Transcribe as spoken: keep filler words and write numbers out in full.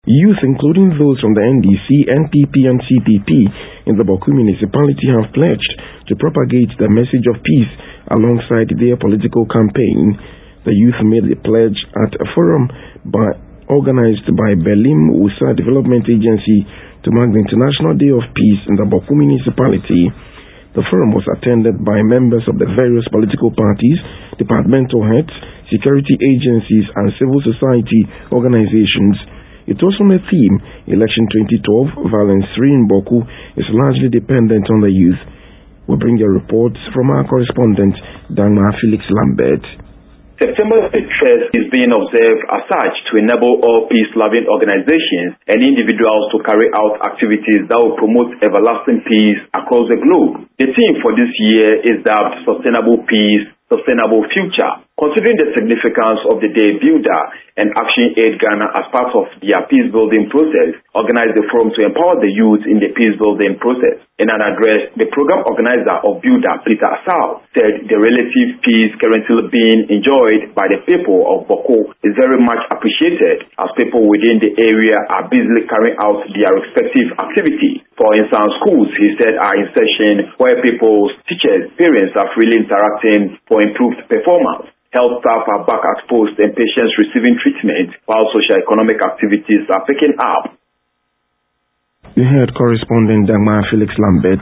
Youth, including those from the N D C, N P P and C P P in the Bawku municipality, have pledged to propagate the message of peace alongside their political campaign. The youth made the pledge at a forum by, organized by Belim Wusa Development Agency to mark the International Day of Peace in the Bawku municipality. The forum was attended by members of the various political parties, departmental heads, security agencies and civil society organizations. It was on the theme, Election twenty twelve, Violence Free in Bawku is largely dependent on the youth. We bring you reports from our correspondent, Dagmar Felix Lambert. September first is being observed as such to enable all peace-loving organizations and individuals to carry out activities that will promote everlasting peace across the globe. The theme for this year is dubbed Sustainable Peace, Sustainable Future. Considering the significance of the day, Builder and Action Aid Ghana as part of their peace-building process organized the forum to empower the youth in the peace-building process. In an address, the program organizer of Builder, Peter Asal, said the relative peace currently being enjoyed by the people of Bawku is very much appreciated as people within the area are busily carrying out their respective activities. For instance, schools, he said, are in session where people's teachers, parents are freely interacting for improved performance. Health staff are back at post and patients receiving treatment, while socio-economic activities are picking up. You heard correspondent Dagmar Felix Lambert.